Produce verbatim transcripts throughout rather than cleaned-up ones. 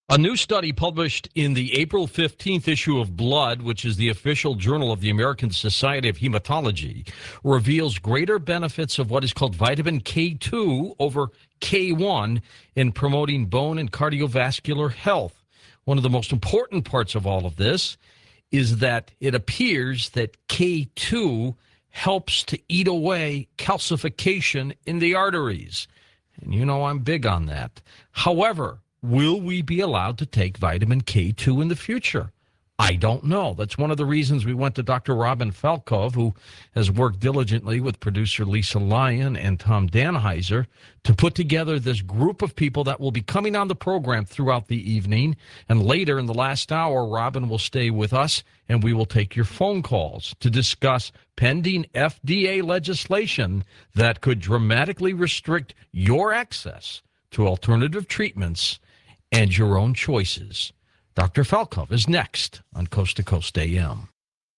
A new study published in the April fifteenth issue of Blood, which is the official journal of the American Society of Hematology, reveals greater benefits of what is called vitamin K two over K one in promoting bone and cardiovascular health. One of the most important parts of all of this is that it appears that K two helps to eat away calcification in the arteries. And you know I'm big on that. However, will we be allowed to take vitamin K two in the future? I don't know. That's one of the reasons we went to Doctor Robin Falkov, who has worked diligently with producer Lisa Lyon and Tom Danheiser to put together this group of people that will be coming on the program throughout the evening. And later in the last hour, Robin will stay with us, and we will take your phone calls to discuss pending F D A legislation that could dramatically restrict your access to alternative treatments and your own choices. Doctor Falkov is next on Coast to Coast A M.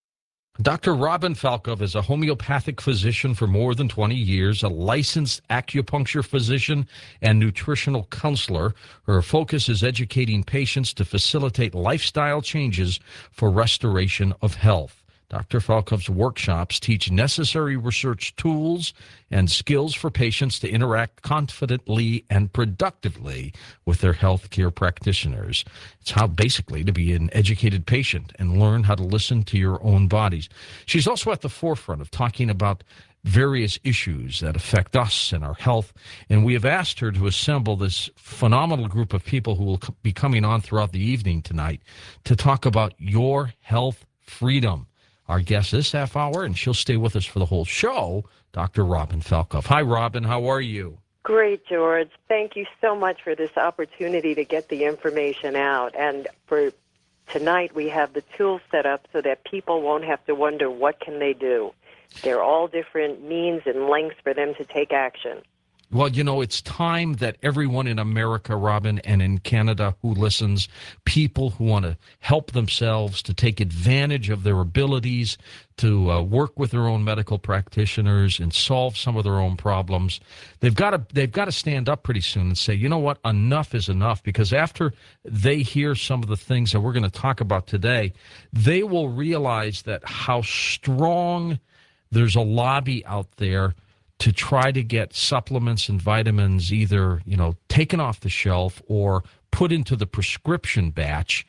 Doctor Robin Falkov is a homeopathic physician for more than twenty years, a licensed acupuncture physician and nutritional counselor. Her focus is educating patients to facilitate lifestyle changes for restoration of health. Doctor Falkov's workshops teach necessary research tools and skills for patients to interact confidently and productively with their healthcare practitioners. It's how basically to be an educated patient and learn how to listen to your own bodies. She's also at the forefront of talking about various issues that affect us and our health, and we have asked her to assemble this phenomenal group of people who will be coming on throughout the evening tonight to talk about your health freedom. Our guest this half hour, and she'll stay with us for the whole show, Doctor Robin Falkov. Hi, Robin. How are you? Great, George. Thank you so much for this opportunity to get the information out. And for tonight, we have the tools set up so that people won't have to wonder what can they do. They're all different means and lengths for them to take action. Well, you know, it's time that everyone in America, Robin, and in Canada who listens, people who want to help themselves, to take advantage of their abilities, to uh, work with their own medical practitioners and solve some of their own problems, they've got to they've got to stand up pretty soon and say, you know what, enough is enough. Because after they hear some of the things that we're going to talk about today, they will realize that how strong there's a lobby out there to try to get supplements and vitamins either, you know, taken off the shelf or put into the prescription batch.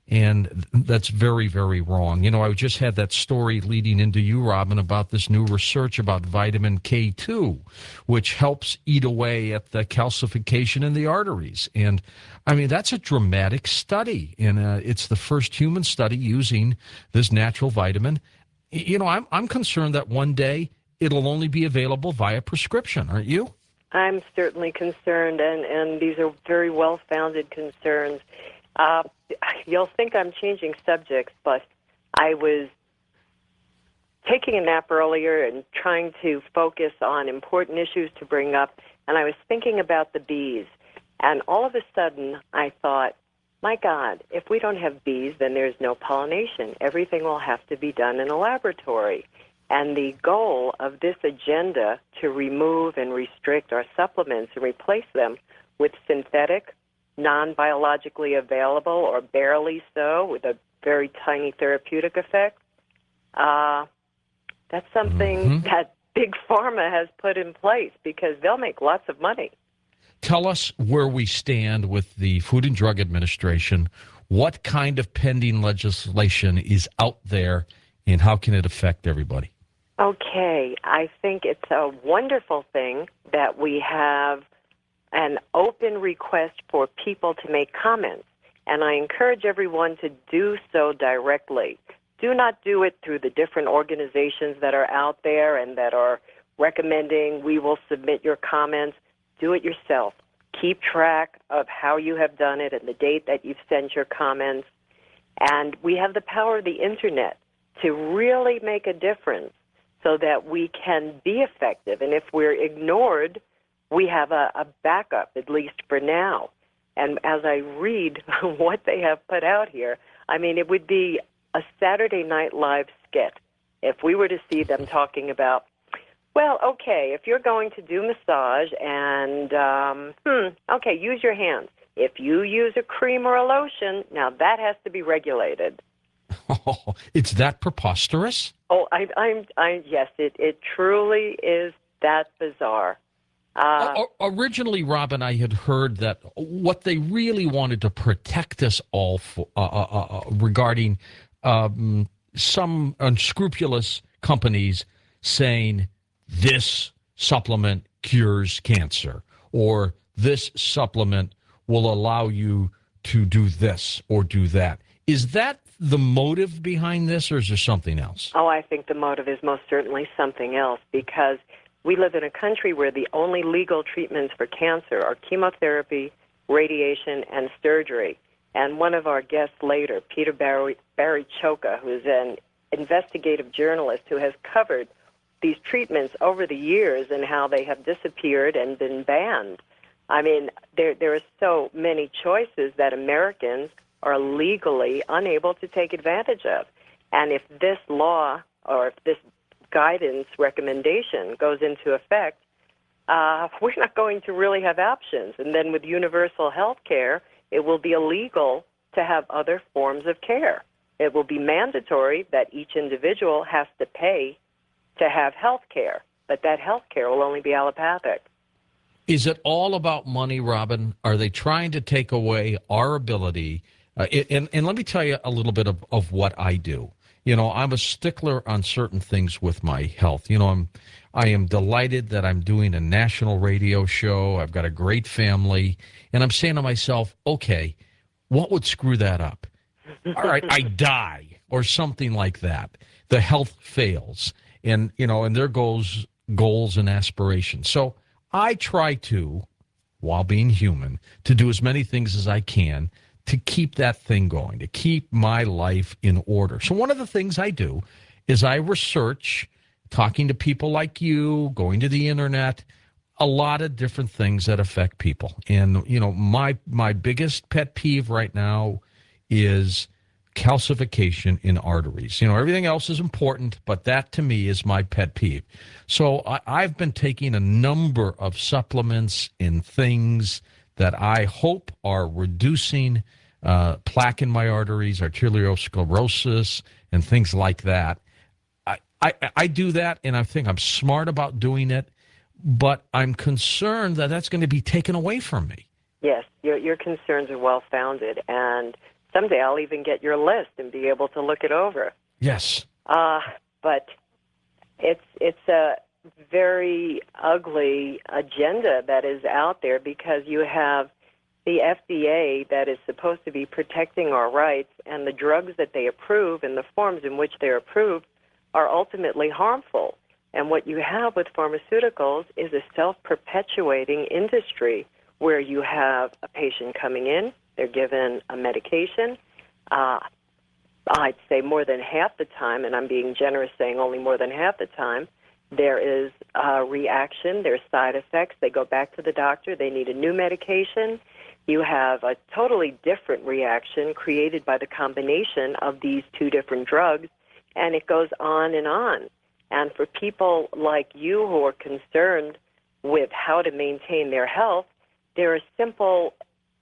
And that's very, very wrong. You know, I just had that story leading into you, Robin, about this new research about vitamin K two, which helps eat away at the calcification in the arteries. And, I mean, that's a dramatic study. And uh, it's the first human study using this natural vitamin. You know, I'm I'm concerned that one day it'll only be available via prescription, aren't you? I'm certainly concerned, and, and these are very well-founded concerns. Uh, you'll think I'm changing subjects, but I was taking a nap earlier and trying to focus on important issues to bring up, and I was thinking about the bees. And all of a sudden, I thought, my God, if we don't have bees, then there's no pollination. Everything will have to be done in a laboratory. And the goal of this agenda to remove and restrict our supplements and replace them with synthetic, non-biologically available, or barely so, with a very tiny therapeutic effect, uh, that's something mm-hmm. that Big Pharma has put in place because they'll make lots of money. Tell us where we stand with the Food and Drug Administration. What kind of pending legislation is out there, and how can it affect everybody? Okay, I think it's a wonderful thing that we have an open request for people to make comments, and I encourage everyone to do so directly. Do not do it through the different organizations that are out there and that are recommending we will submit your comments. Do it yourself. Keep track of how you have done it and the date that you've sent your comments. And we have the power of the Internet to really make a difference so that we can be effective. And if we're ignored, we have a, a backup, at least for now. And as I read what they have put out here, I mean, it would be a Saturday Night Live skit if we were to see them talking about, well, okay, if you're going to do massage and, um, hmm, okay, use your hands. If you use a cream or a lotion, now that has to be regulated. Oh, it's that preposterous? Oh, I, I'm, I, yes, it, it truly is that bizarre. Uh, O- Originally, Robin, I had heard that what they really wanted to protect us all for, uh, uh, uh, regarding um, some unscrupulous companies saying this supplement cures cancer, or this supplement will allow you to do this or do that. Is that the motive behind this, or is there something else? oh, I think the motive is most certainly something else, because we live in a country where the only legal treatments for cancer are chemotherapy, radiation, and surgery. And one of our guests later, Peter Barry, Barry Choka, who's an investigative journalist who has covered these treatments over the years and how they have disappeared and been banned. I mean, there there are so many choices that Americans are legally unable to take advantage of. And if this law or if this guidance recommendation goes into effect, uh, we're not going to really have options. And then with universal health care, it will be illegal to have other forms of care. It will be mandatory that each individual has to pay to have health care, but that health care will only be allopathic. Is it all about money, Robin? Are they trying to take away our ability? Uh, and, and let me tell you a little bit of, of what I do. You know, I'm a stickler on certain things with my health. You know, I'm, I am delighted that I'm doing a national radio show. I've got a great family. And I'm saying to myself, okay, what would screw that up? All right, I die or something like that. The health fails. And, you know, and there goes goals and aspirations. So I try to, while being human, to do as many things as I can to keep that thing going, to keep my life in order. So one of the things I do is I research, talking to people like you, going to the internet, a lot of different things that affect people. And, you know, my my biggest pet peeve right now is calcification in arteries. You know, everything else is important, but that to me is my pet peeve. So I, I've been taking a number of supplements and things that I hope are reducing uh, plaque in my arteries, arteriosclerosis, and things like that. I, I, I do that, and I think I'm smart about doing it, but I'm concerned that that's going to be taken away from me. Yes, your, your concerns are well-founded, and someday I'll even get your list and be able to look it over. Yes. Uh, but it's it's a very ugly agenda that is out there, because you have the F D A that is supposed to be protecting our rights, and the drugs that they approve and the forms in which they're approved are ultimately harmful. And what you have with pharmaceuticals is a self-perpetuating industry where you have a patient coming in, they're given a medication. Uh, I'd say more than half the time, and I'm being generous saying only more than half the time, there is a reaction, there's side effects. They go back to the doctor, they need a new medication. You have a totally different reaction created by the combination of these two different drugs, and it goes on and on. And for people like you who are concerned with how to maintain their health, there are simple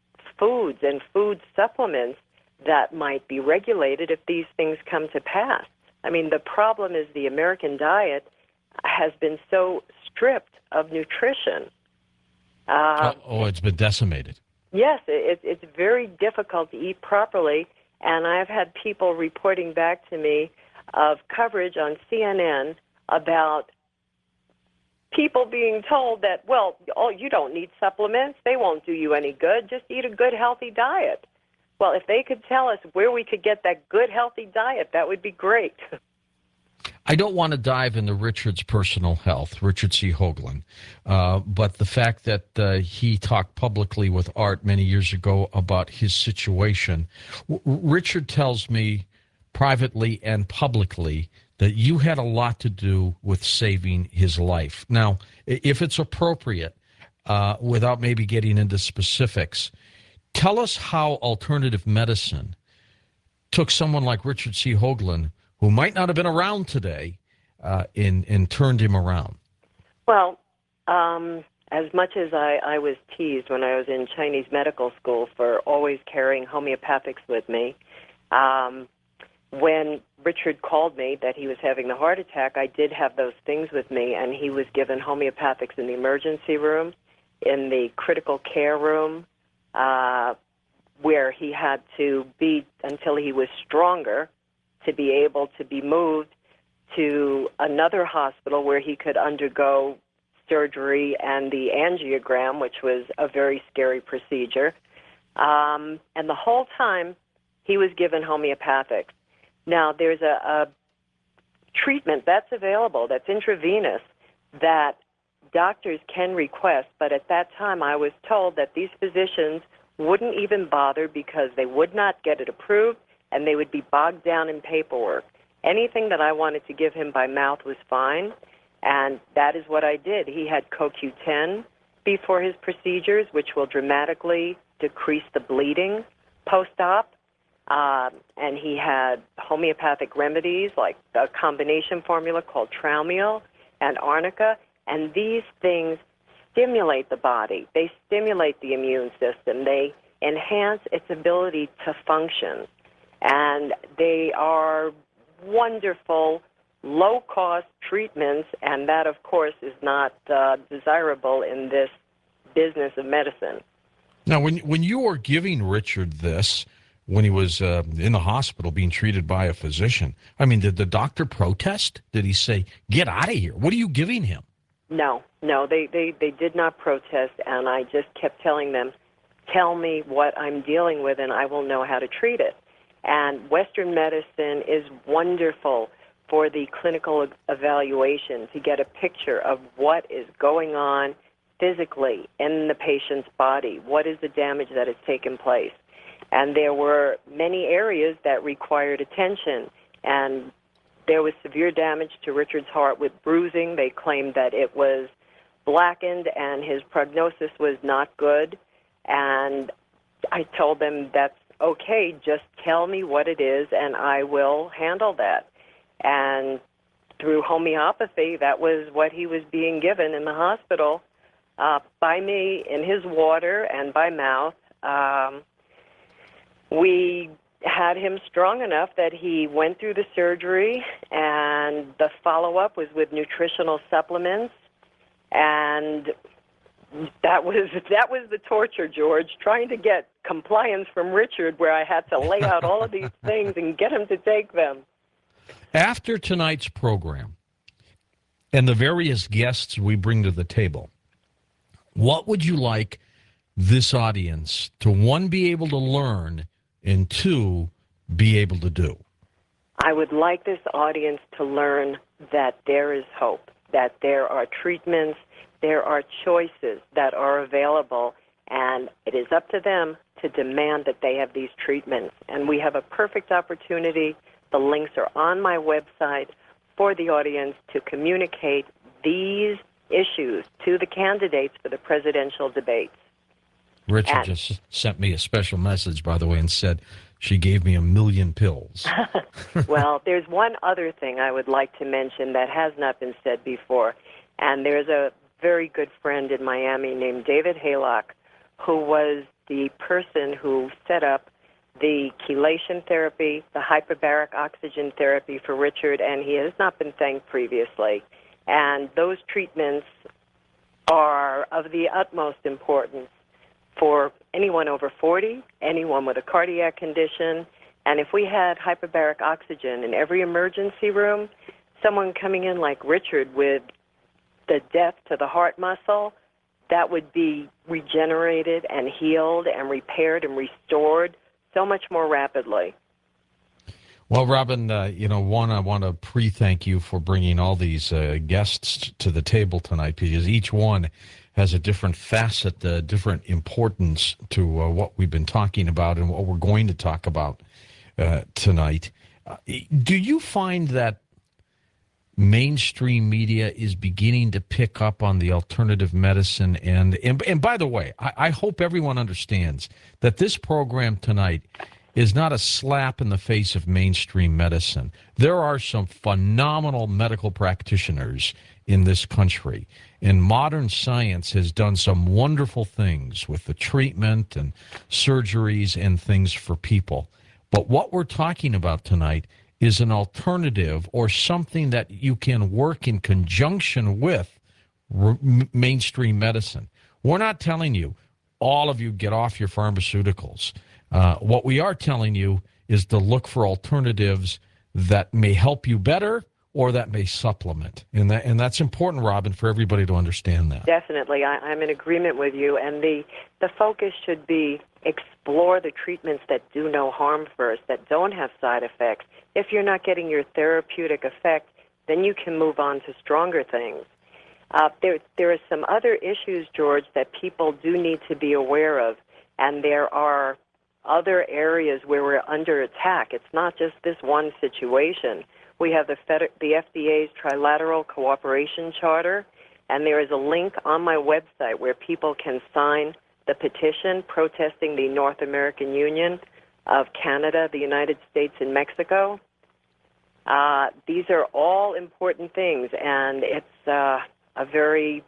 foods and food supplements that might be regulated if these things come to pass. I mean, the problem is the American diet has been so stripped of nutrition. Uh, oh, oh, it's been decimated. Yes, it, it's very difficult to eat properly, and I've had people reporting back to me of coverage on C N N about people being told that, well, oh, you don't need supplements. They won't do you any good. Just eat a good, healthy diet. Well, if they could tell us where we could get that good, healthy diet, that would be great. I don't want to dive into Richard's personal health, Richard C. Hoagland, uh, but the fact that uh, he talked publicly with Art many years ago about his situation. W- Richard tells me privately and publicly that you had a lot to do with saving his life. Now, if it's appropriate, uh, without maybe getting into specifics, tell us how alternative medicine took someone like Richard C. Hoagland, who might not have been around today, uh, and, and turned him around. Well, um, as much as I, I was teased when I was in Chinese medical school for always carrying homeopathics with me, um, when Richard called me that he was having the heart attack, I did have those things with me, and he was given homeopathics in the emergency room, in the critical care room, uh, where he had to be until he was stronger to be able to be moved to another hospital where he could undergo surgery and the angiogram, which was a very scary procedure. Um, and the whole time, he was given homeopathics. Now, there's a, a treatment that's available, that's intravenous, that doctors can request, but at that time I was told that these physicians wouldn't even bother because they would not get it approved and they would be bogged down in paperwork. Anything that I wanted to give him by mouth was fine, and that is what I did. He had C O Q ten before his procedures, which will dramatically decrease the bleeding post-op, uh, and he had homeopathic remedies like a combination formula called Traumiel and Arnica, and these things stimulate the body. They stimulate the immune system. They enhance its ability to function, and they are wonderful, low-cost treatments, and that, of course, is not uh, desirable in this business of medicine. Now, when when you were giving Richard this, when he was uh, in the hospital being treated by a physician, I mean, did the doctor protest? Did he say, get out of here? What are you giving him? No, no, they, they, they did not protest, and I just kept telling them, tell me what I'm dealing with, and I will know how to treat it. And Western medicine is wonderful for the clinical evaluation to get a picture of what is going on physically in the patient's body, what is the damage that has taken place. And there were many areas that required attention, and there was severe damage to Richard's heart with bruising. They claimed that it was blackened and his prognosis was not good. And I told them, that's okay, just tell me what it is and I will handle that. And through homeopathy, that was what he was being given in the hospital uh, by me in his water and by mouth. Um, we had him strong enough that he went through the surgery, and the follow-up was with nutritional supplements, and that was that was the torture, George, trying to get compliance from Richard, where I had to lay out all of these things and get him to take them. After tonight's program and the various guests we bring to the table, what would you like this audience to, one, be able to learn, and two, be able to do? I would like this audience to learn that there is hope, that there are treatments, there are choices that are available, and it is up to them to demand that they have these treatments. And we have a perfect opportunity. The links are on my website for the audience to communicate these issues to the candidates for the presidential debates. Richard and, just sent me a special message, by the way, and said she gave me a million pills. Well, there's one other thing I would like to mention that has not been said before, and there's a very good friend in Miami named David Haylock, who was the person who set up the chelation therapy, the hyperbaric oxygen therapy for Richard, and he has not been thanked previously. And those treatments are of the utmost importance for anyone over forty, anyone with a cardiac condition. And if we had hyperbaric oxygen in every emergency room, someone coming in like Richard with the death to the heart muscle, that would be regenerated and healed and repaired and restored so much more rapidly. Well, Robin, uh, you know, one, I want to pre-thank you for bringing all these uh, guests to the table tonight, because each one has a different facet, uh, different importance to uh, what we've been talking about and what we're going to talk about uh, tonight. Uh, do you find that mainstream media is beginning to pick up on the alternative medicine? And and, and by the way, I, I hope everyone understands that this program tonight is not a slap in the face of mainstream medicine. There are some phenomenal medical practitioners in this country, and modern science has done some wonderful things with the treatment and surgeries and things for people. But what we're talking about tonight is an alternative or something that you can work in conjunction with r- mainstream medicine. We're not telling you, all of you get off your pharmaceuticals. Uh, what we are telling you is to look for alternatives that may help you better or that may supplement. And that and that's important, Robin, for everybody to understand that. Definitely. I, I'm in agreement with you. And the, the focus should be explore the treatments that do no harm first, that don't have side effects. If you're not getting your therapeutic effect, then you can move on to stronger things. Uh, there, there are some other issues, George, that people do need to be aware of, and there are other areas where we're under attack. It's not just this one situation. We have the, Fed- the F D A's Trilateral Cooperation Charter, and there is a link on my website where people can sign the petition protesting the North American Union of Canada, the United States, and Mexico. Uh, these are all important things, and it's uh, a very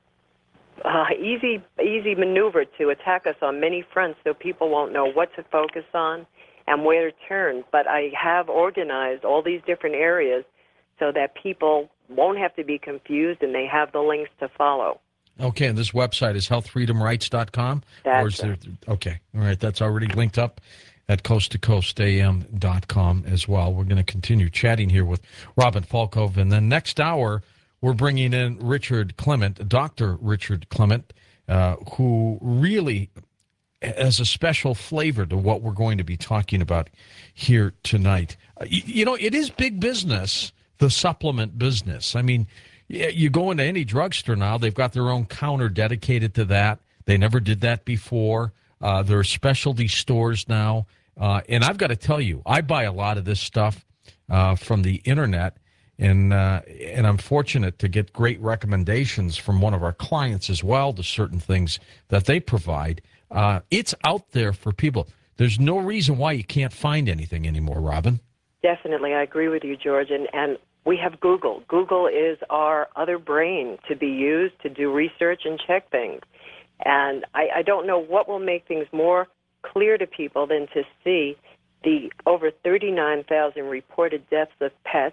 uh, easy, easy maneuver to attack us on many fronts so people won't know what to focus on and where to turn. But I have organized all these different areas so that people won't have to be confused and they have the links to follow. Okay, and this website is health freedom rights dot com? That's or is there, right. Okay, all right, that's already linked up at coast to coast a m dot com as well. We're going to continue chatting here with Robin Falkov, and then next hour we're bringing in Richard Clement, Doctor Richard Clement, uh, who really has a special flavor to what we're going to be talking about here tonight. Uh, you, you know, it is big business, the supplement business. I mean, you go into any drugstore now, they've got their own counter dedicated to that. They never did that before. Uh, there are specialty stores now. Uh, and I've got to tell you, I buy a lot of this stuff uh, from the internet, and uh, and I'm fortunate to get great recommendations from one of our clients as well to certain things that they provide. Uh, it's out there for people. There's no reason why you can't find anything anymore, Robin. Definitely, I agree with you, George. And, and we have Google. Google is our other brain to be used to do research and check things. And I, I don't know what will make things more clear to people than to see the over thirty-nine thousand reported deaths of pets,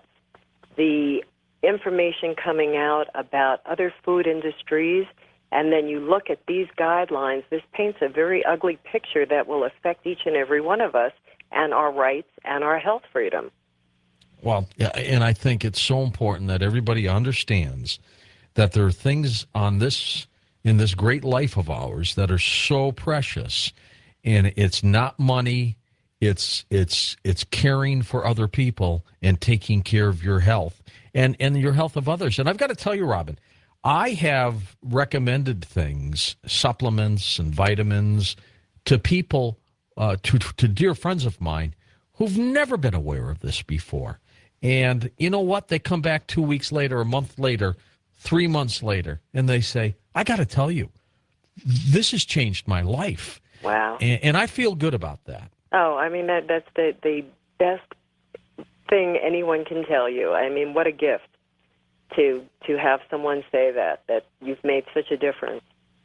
the information coming out about other food industries, and then you look at these guidelines. This paints a very ugly picture that will affect each and every one of us and our rights and our health freedom. Well, yeah, and I think it's so important that everybody understands that there are things on this, in this great life of ours, that are so precious, and it's not money, it's it's it's caring for other people and taking care of your health and, and your health of others. And I've got to tell you, Robin, I have recommended things, supplements and vitamins, to people, uh, to to dear friends of mine who've never been aware of this before. And you know what? They come back two weeks later, a month later, three months later, and they say, I got to tell you, this has changed my life. Wow. And, and I feel good about that. Oh, I mean, that that's the, the best thing anyone can tell you. I mean, what a gift to to have someone say that, that you've made such a difference.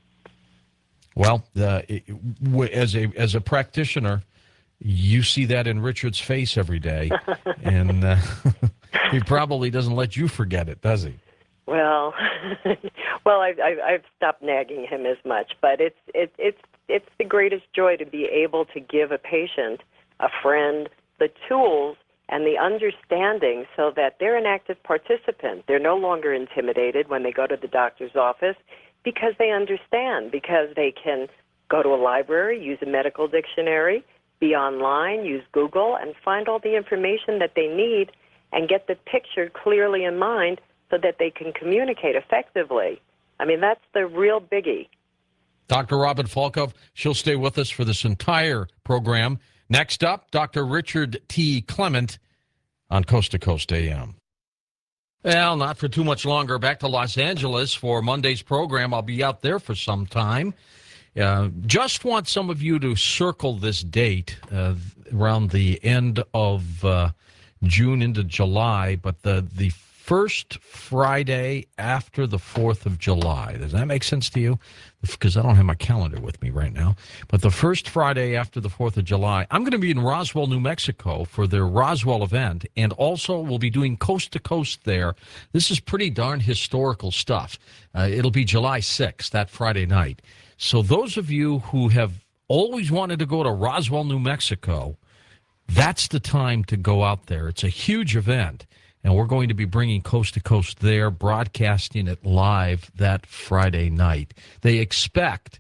Well, uh, it, w- as a as a practitioner, you see that in Richard's face every day, and uh, he probably doesn't let you forget it, does he? Well, well, I've, I've I've stopped nagging him as much, but it's it's it's it's the greatest joy to be able to give a patient, a friend, the tools and the understanding so that they're an active participant. They're no longer intimidated when they go to the doctor's office because they understand, because they can go to a library, use a medical dictionary, be online, use Google, and find all the information that they need and get the picture clearly in mind so that they can communicate effectively. I mean, that's the real biggie. Doctor Robin Falkov, she'll stay with us for this entire program. Next up, Doctor Richard T. Clement on Coast to Coast A M. Well, not for too much longer. Back to Los Angeles for Monday's program. I'll be out there for some time. Uh, just want some of you to circle this date uh, around the end of uh, June into July, but the, the first Friday after the fourth of July. Does that make sense to you? Because I don't have my calendar with me right now. But the first Friday after the fourth of July, I'm going to be in Roswell, New Mexico for their Roswell event, and also we'll be doing coast to coast there. This is pretty darn historical stuff. Uh, it'll be July sixth, that Friday night. So those of you who have always wanted to go to Roswell, New Mexico, that's the time to go out there. It's a huge event. And we're going to be bringing Coast to Coast there, broadcasting it live that Friday night. They expect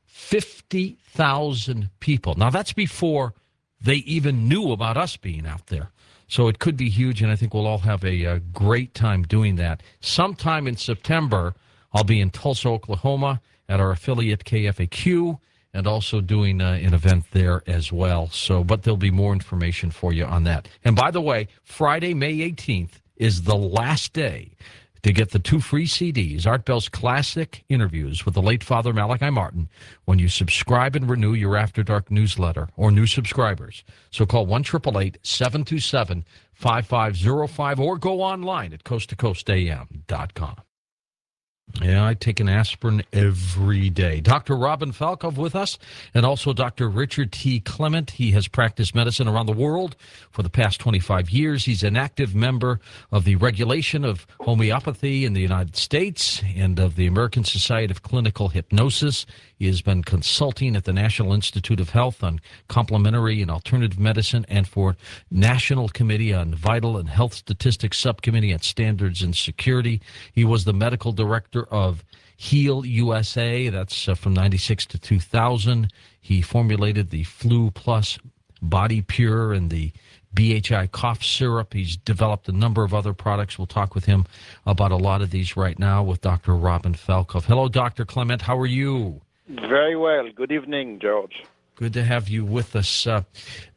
fifty thousand people. Now, that's before they even knew about us being out there. So it could be huge, and I think we'll all have a, a great time doing that. Sometime in September, I'll be in Tulsa, Oklahoma at our affiliate K F A Q, and also doing uh, an event there as well. So, but there'll be more information for you on that. And by the way, Friday, May eighteenth is the last day to get the two free C Ds, Art Bell's classic interviews with the late Father Malachi Martin, when you subscribe and renew your After Dark newsletter or new subscribers. So call one eight eight eight, seven two seven, five five zero five or go online at coast to coast a m dot com. Yeah, I take an aspirin every day. Doctor Robin Falkov with us, and also Doctor Richard T. Clement. He has practiced medicine around the world for the past twenty-five years. He's an active member of the regulation of homeopathy in the United States and of the American Society of Clinical Hypnosis. He has been consulting at the National Institute of Health on complementary and alternative medicine and for National Committee on Vital and Health Statistics Subcommittee on Standards and Security. He was the medical director of Heal U S A. That's uh, from ninety-six to two thousand. He formulated the Flu Plus Body Pure and the B H I cough syrup. He's developed a number of other products. We'll talk with him about a lot of these right now with Doctor Robin Falkov. Hello, Doctor Clement. How are you? Very well. Good evening, George. Good to have you with us. Uh,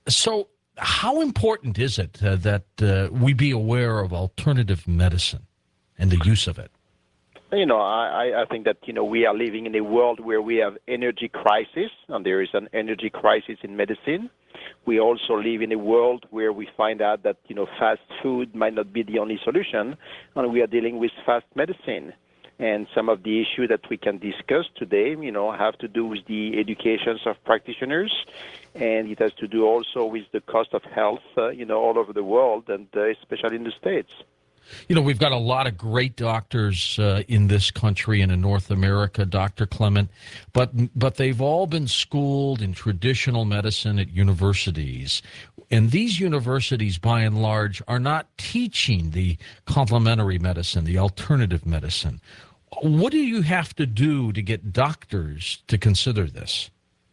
so how important is it uh, that uh, we be aware of alternative medicine and the use of it? You know, I, I think that, you know, we are living in a world where we have energy crisis, and there is an energy crisis in medicine. We also live in a world where we find out that, you know, fast food might not be the only solution, and we are dealing with fast medicine. And some of the issues that we can discuss today, you know, have to do with the educations of practitioners, and it has to do also with the cost of health, uh, you know, all over the world, and uh, especially in the States. You know, we've got a lot of great doctors uh, in this country and in North America, Doctor Clement, but but they've all been schooled in traditional medicine at universities. And these universities, by and large, are not teaching the complementary medicine, the alternative medicine. What do you have to do to get doctors to consider this?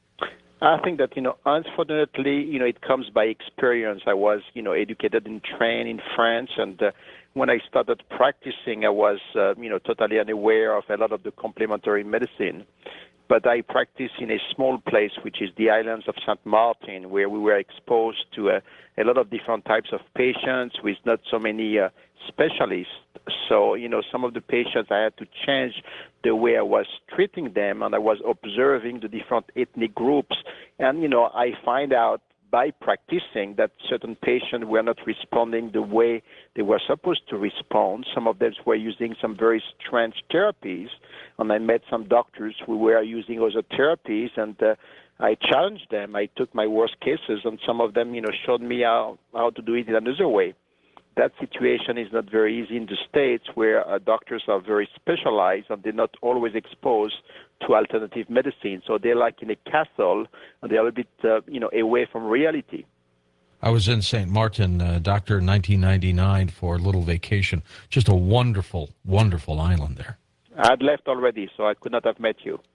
I think that, you know, unfortunately, you know, it comes by experience. I was, you know, educated and trained in France, and uh, when I started practicing, I was, uh, you know, totally unaware of a lot of the complementary medicine. But I practiced in a small place, which is the islands of Saint Martin, where we were exposed to a, a lot of different types of patients with not so many uh, specialists. So, you know, some of the patients, I had to change the way I was treating them, and I was observing the different ethnic groups. And, you know, I find out by practicing that certain patients were not responding the way they were supposed to respond. Some of them were using some very strange therapies, and I met some doctors who were using other therapies, and uh, I challenged them. I took my worst cases, and some of them, you know, showed me how, how to do it in another way. That situation is not very easy in the States, where uh, doctors are very specialized and they're not always exposed to alternative medicine. So they're like in a castle, and they're a little bit, uh, you know, away from reality. I was in Saint Martin, uh, Doctor, in nineteen ninety-nine for a little vacation. Just a wonderful, wonderful island there. I'd left already, so I could not have met you.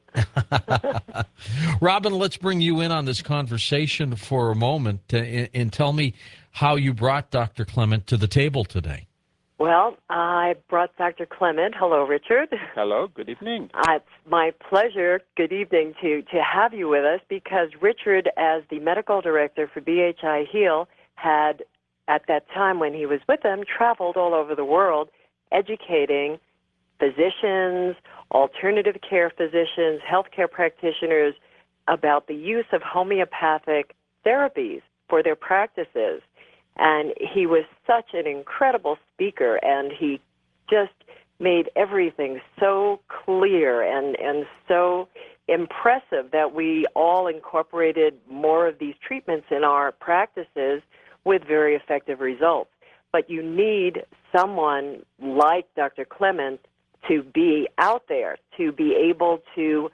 Robin, let's bring you in on this conversation for a moment uh, and, and tell me how you brought Doctor Clement to the table today. Well, I brought Doctor Clement. Hello, Richard. Hello, good evening. Uh, it's my pleasure, good evening, to, to have you with us, because Richard, as the medical director for B H I Heal, had, at that time when he was with them, traveled all over the world educating physicians, alternative care physicians, healthcare practitioners about the use of homeopathic therapies for their practices. And he was such an incredible speaker, and he just made everything so clear and, and so impressive that we all incorporated more of these treatments in our practices with very effective results. But you need someone like Doctor Clement to be out there, to be able to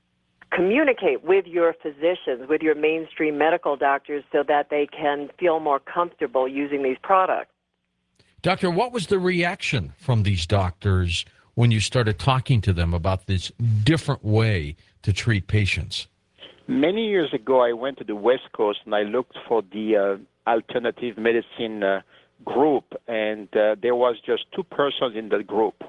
communicate with your physicians, with your mainstream medical doctors, so that they can feel more comfortable using these products. Doctor, what was the reaction from these doctors when you started talking to them about this different way to treat patients? Many years ago, I went to the West Coast and I looked for the uh, alternative medicine uh, group, and uh, there was just two persons in that group.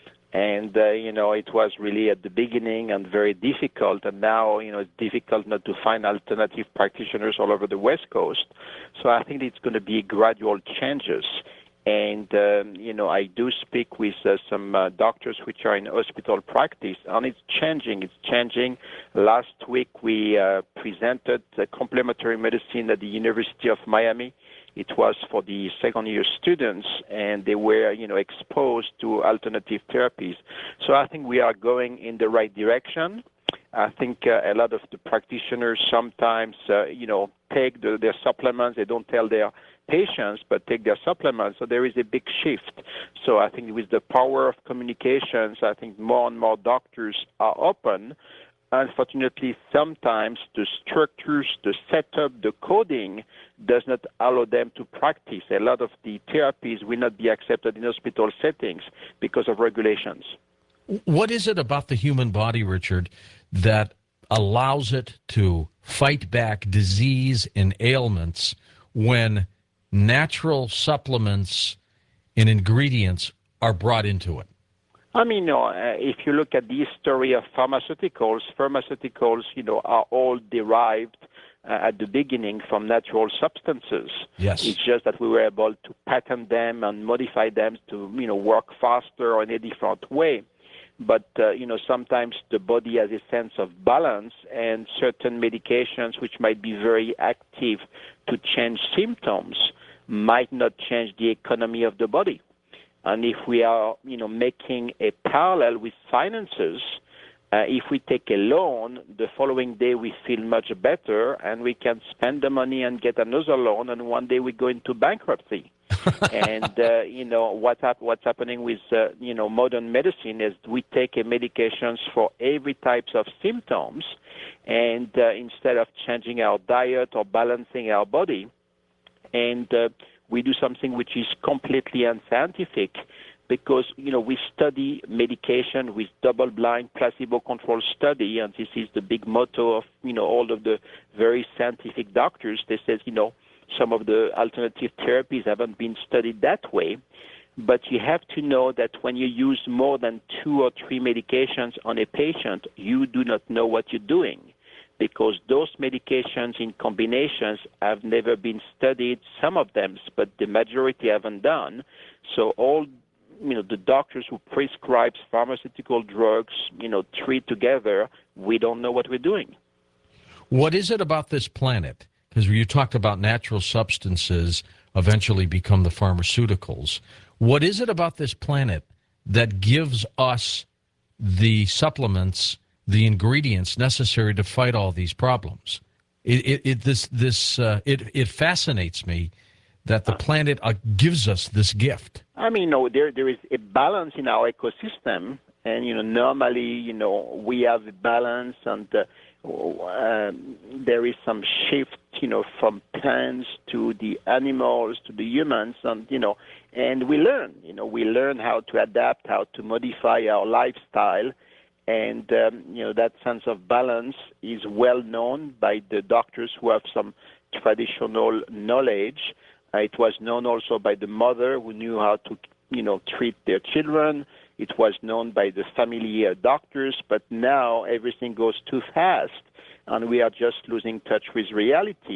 And, uh, you know, it was really at the beginning and very difficult. And now, you know, it's difficult not to find alternative practitioners all over the West Coast. So I think it's going to be gradual changes. And, um, you know, I do speak with uh, some uh, doctors which are in hospital practice, and it's changing. It's changing. Last week we uh, presented uh, complementary medicine at the University of Miami. It was for the second-year students, and they were, you know, exposed to alternative therapies. So I think we are going in the right direction. I think uh, a lot of the practitioners sometimes, uh, you know, take the, their supplements. They don't tell their patients, but take their supplements. So there is a big shift. So I think with the power of communications, I think more and more doctors are open. Unfortunately, sometimes the structures, the setup, the coding does not allow them to practice. A lot of the therapies will not be accepted in hospital settings because of regulations. What is it about the human body, Richard, that allows it to fight back disease and ailments when natural supplements and ingredients are brought into it? I mean, you know, uh, if you look at the history of pharmaceuticals, pharmaceuticals, you know, are all derived uh, at the beginning from natural substances. Yes. It's just that we were able to patent them and modify them to, you know, work faster or in a different way. But, uh, you know, sometimes the body has a sense of balance, and certain medications which might be very active to change symptoms might not change the economy of the body. And if we are, you know, making a parallel with finances, uh, if we take a loan, the following day we feel much better, and we can spend the money and get another loan, and one day we go into bankruptcy. and, uh, you know, what hap- what's happening with, uh, you know, modern medicine is we take a medications for every types of symptoms, and uh, instead of changing our diet or balancing our body, and uh, we do something which is completely unscientific, because, you know, we study medication with double-blind placebo-controlled study, and this is the big motto of, you know, all of the very scientific doctors. They say, you know, some of the alternative therapies haven't been studied that way, but you have to know that when you use more than two or three medications on a patient, you do not know what you're doing, because those medications in combinations have never been studied, some of them, but the majority haven't done. So all, you know, the doctors who prescribe pharmaceutical drugs, you know, three together, we don't know what we're doing. What is it about this planet? Because you talked about natural substances eventually become the pharmaceuticals. What is it about this planet that gives us the supplements, the ingredients necessary to fight all these problems? It, it, it this this uh, it it fascinates me that the planet uh, gives us this gift. I mean, no, there there is a balance in our ecosystem, and you know, normally, you know, we have a balance, and uh, uh, there is some shift, you know, from plants to the animals to the humans, and you know, and we learn, you know, we learn how to adapt, how to modify our lifestyle. And, um, you know, that sense of balance is well known by the doctors who have some traditional knowledge. Uh, it was known also by the mother who knew how to, you know, treat their children. It was known by the family uh, doctors, but now everything goes too fast, and we are just losing touch with reality.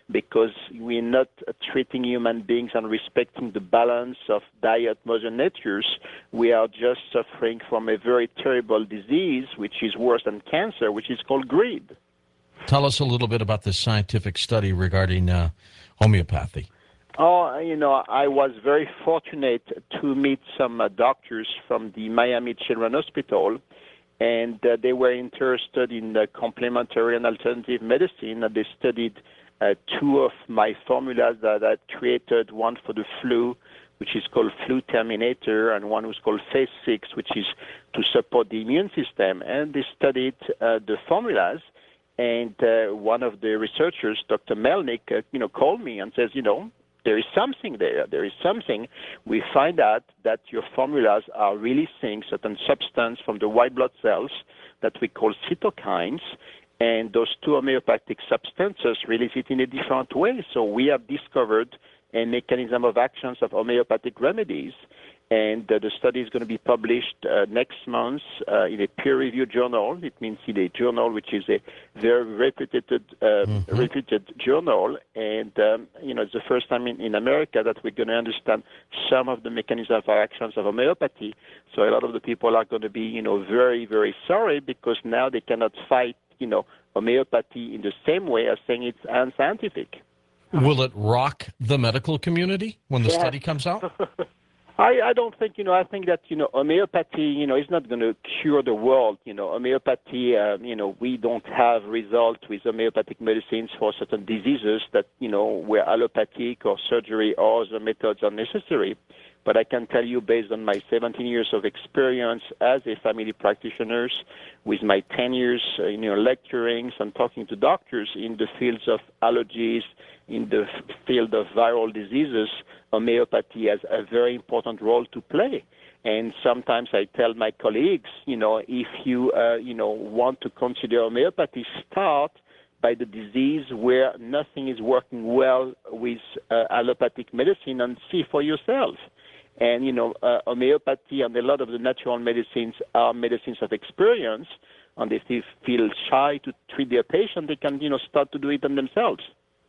because we're not uh, treating human beings and respecting the balance of diet, Mother Nature's. We are just suffering from a very terrible disease, which is worse than cancer, which is called greed. Tell us a little bit about this scientific study regarding uh, homeopathy. Oh, you know, I was very fortunate to meet some uh, doctors from the Miami Children's Hospital, and uh, they were interested in uh, complementary and alternative medicine. And they studied uh, two of my formulas that I created, one for the flu, which is called Flu Terminator, and one was called Phase six, which is to support the immune system. And they studied uh, the formulas, and uh, one of the researchers, Doctor Melnick, uh, you know, called me and says, you know, there is something there. There is something. We find out that your formulas are releasing certain substance from the white blood cells that we call cytokines, and those two homeopathic substances release it in a different way. So we have discovered a mechanism of actions of homeopathic remedies, and uh, the study is going to be published uh, next month uh, in a peer-reviewed journal. It means in a journal which is a very reputed, uh, mm-hmm. reputed journal, and um, you know it's the first time in, in America that we're going to understand some of the mechanisms of actions of homeopathy. So a lot of the people are going to be, you know, very, very sorry because now they cannot fight, you know, homeopathy in the same way as saying it's unscientific. Will it rock the medical community when the Yeah. study comes out? I, I don't think, you know, I think that, you know, homeopathy, you know, is not going to cure the world. You know, homeopathy, um, you know, we don't have results with homeopathic medicines for certain diseases that, you know, where allopathic or surgery or other methods are necessary. But I can tell you, based on my seventeen years of experience as a family practitioner, with my ten years, uh, you know, lecturing and talking to doctors in the fields of allergies, in the f- field of viral diseases, homeopathy has a very important role to play. And sometimes I tell my colleagues, you know, if you, uh, you know, want to consider homeopathy, start by the disease where nothing is working well with uh, allopathic medicine and see for yourself. And, you know, uh, homeopathy and a lot of the natural medicines are medicines of experience, and if they feel shy to treat their patient, they can, you know, start to do it on themselves.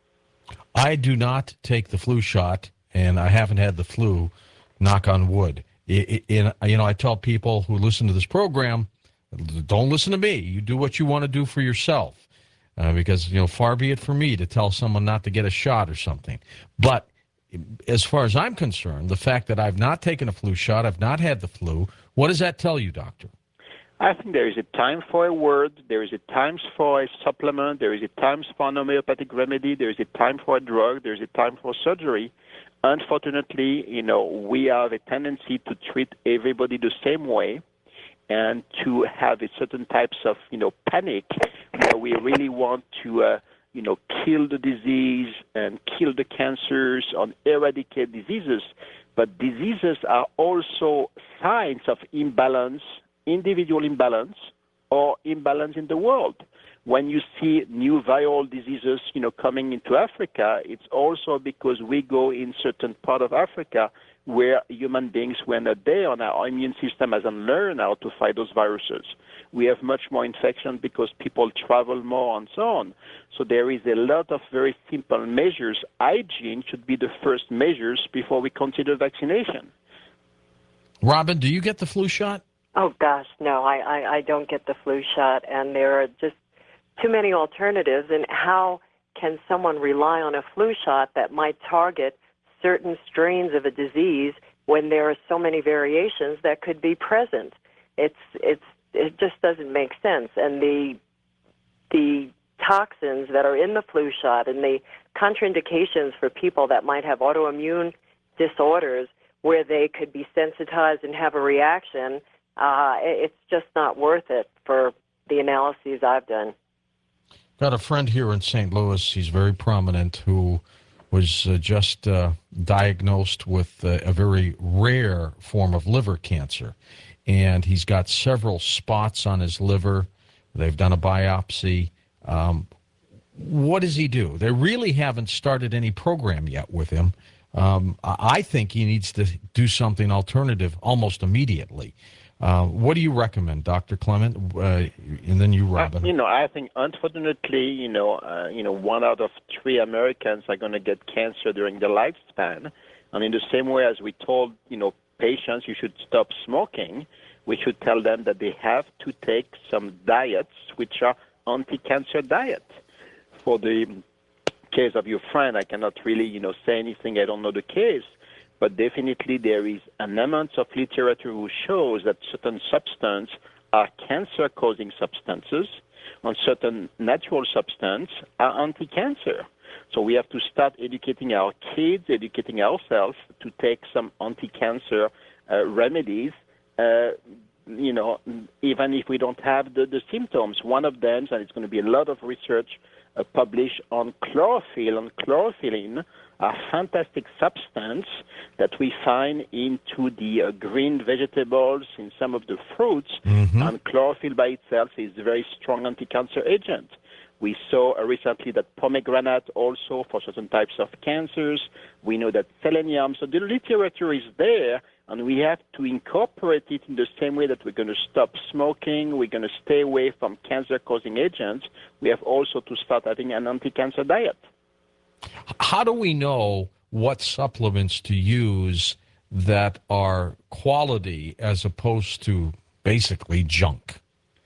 I do not take the flu shot, and I haven't had the flu, knock on wood. I, I, you know, I tell people who listen to this program, don't listen to me. You do what you want to do for yourself, uh, because, you know, far be it for me to tell someone not to get a shot or something. But as far as I'm concerned, the fact that I've not taken a flu shot, I've not had the flu, what does that tell you, doctor? I think there is a time for a word, there is a time for a supplement, there is a time for an homeopathic remedy, there is a time for a drug, there is a time for surgery. Unfortunately, you know, we have a tendency to treat everybody the same way and to have a certain types of, you know, panic where we really want to, uh, you know, kill the disease and kill the cancers and eradicate diseases. But diseases are also signs of imbalance, individual imbalance, or imbalance in the world. When you see new viral diseases, you know, coming into Africa, it's also because we go in certain part of Africa where human beings were not there and our immune system hasn't learned how to fight those viruses. We have much more infection because people travel more and so on. So there is a lot of very simple measures. Hygiene should be the first measures before we consider vaccination. Robin, do you get the flu shot? Oh, gosh, no, I, I, I don't get the flu shot, and there are just too many alternatives. And how can someone rely on a flu shot that might target certain strains of a disease when there are so many variations that could be present? It's it's it just doesn't make sense. And the the toxins that are in the flu shot and the contraindications for people that might have autoimmune disorders where they could be sensitized and have a reaction, uh, it's just not worth it for the analyses I've done. Got a friend here in Saint Louis, he's very prominent, who was uh, just uh, diagnosed with uh, a very rare form of liver cancer. And he's got several spots on his liver. They've done a biopsy. Um, what does he do? They really haven't started any program yet with him. Um, I think he needs to do something alternative almost immediately. Uh, what do you recommend, Doctor Clement? Uh, and then you, Robin. Uh, you know, I think unfortunately, you know, uh, you know, one out of three Americans are going to get cancer during their lifespan. And in the same way as we told, you know, patients you should stop smoking, we should tell them that they have to take some diets which are anti-cancer diet. For the case of your friend, I cannot really, you know, say anything. I don't know the case. But definitely there is an amount of literature who shows that certain substances are cancer-causing substances and certain natural substances are anti-cancer. So we have to start educating our kids, educating ourselves to take some anti-cancer uh, remedies, uh, you know, even if we don't have the, the symptoms. One of them, and it's going to be a lot of research uh, published on chlorophyll and chlorophyllin, a fantastic substance that we find into the uh, green vegetables, in some of the fruits, mm-hmm. and chlorophyll by itself is a very strong anti-cancer agent. We saw uh, recently that pomegranate also for certain types of cancers. We know that selenium. So the literature is there, and we have to incorporate it in the same way that we're going to stop smoking, we're going to stay away from cancer-causing agents. We have also to start having an anti-cancer diet. How do we know what supplements to use that are quality as opposed to basically junk?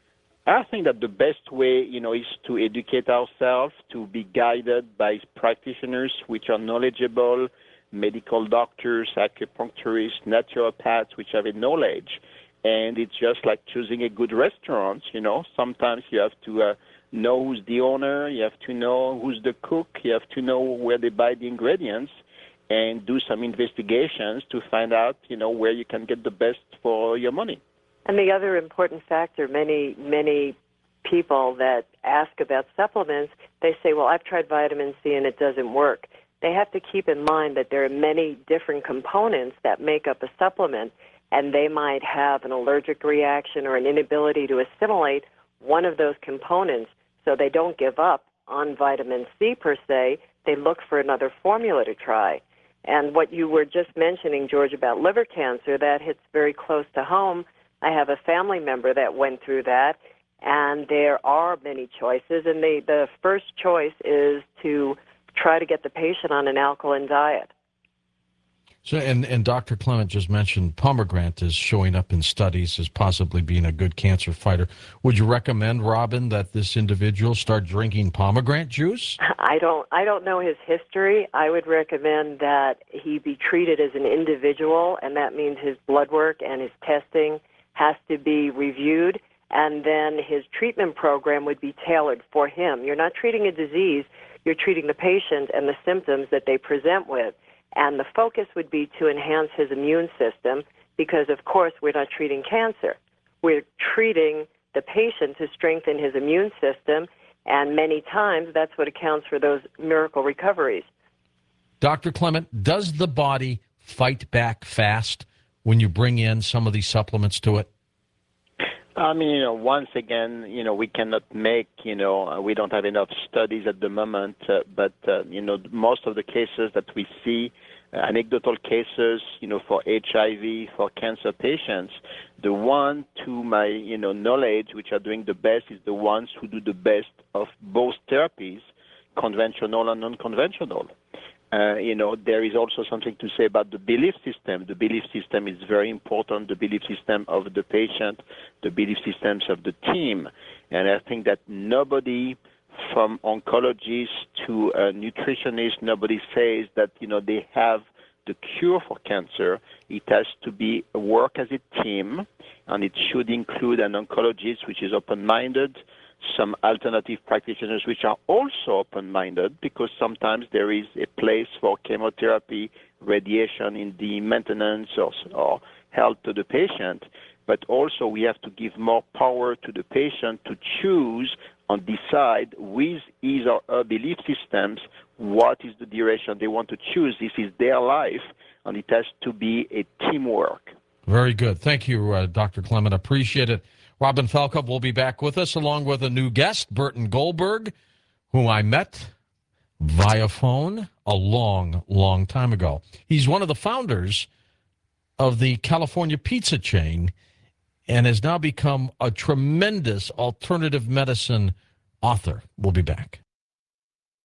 I think that the best way, you know, is to educate ourselves, to be guided by practitioners which are knowledgeable, medical doctors, acupuncturists, naturopaths, which have a knowledge. And it's just like choosing a good restaurant, you know. Sometimes you have to uh, know who's the owner, you have to know who's the cook, you have to know where they buy the ingredients, and do some investigations to find out, you know, where you can get the best for your money. And the other important factor, many, many people that ask about supplements, they say, well, I've tried vitamin C and it doesn't work. They have to keep in mind that there are many different components that make up a supplement, and they might have an allergic reaction or an inability to assimilate one of those components, so they don't give up on vitamin C per se. They look for another formula to try. And what you were just mentioning, George, about liver cancer, that hits very close to home. I have a family member that went through that, and there are many choices, and the, the first choice is to try to get the patient on an alkaline diet. So, and, and Doctor Clement just mentioned pomegranate is showing up in studies as possibly being a good cancer fighter. Would you recommend, Robin, that this individual start drinking pomegranate juice? I don't I don't know his history. I would recommend that he be treated as an individual, and that means his blood work and his testing has to be reviewed, and then his treatment program would be tailored for him. You're not treating a disease, you're treating the patient and the symptoms that they present with. And the focus would be to enhance his immune system because, of course, we're not treating cancer. We're treating the patient to strengthen his immune system, and many times that's what accounts for those miracle recoveries. Doctor Clement, does the body fight back fast when you bring in some of these supplements to it? I mean, you know, once again, you know, we cannot make, you know, uh, we don't have enough studies at the moment, uh, but, uh, you know, most of the cases that we see, uh, anecdotal cases, you know, for H I V, for cancer patients, the one, to my, you know, knowledge, which are doing the best is the ones who do the best of both therapies, conventional and non-conventional. Uh, you know, there is also something to say about the belief system. The belief system is very important, the belief system of the patient, the belief systems of the team. And I think that nobody from oncologist to a nutritionist, nobody says that, you know, they have the cure for cancer. It has to be work as a team, and it should include an oncologist which is open-minded, some alternative practitioners which are also open-minded, because sometimes there is a place for chemotherapy, radiation in the maintenance or, or help to the patient. But also we have to give more power to the patient to choose and decide with his or her belief systems what is the direction they want to choose. This is their life, and it has to be a teamwork. Very good. Thank you, uh, Doctor Clement. Appreciate it. Robin Falkov will be back with us, along with a new guest, Burton Goldberg, whom I met via phone a long, long time ago. He's one of the founders of the California pizza chain and has now become a tremendous alternative medicine author. We'll be back.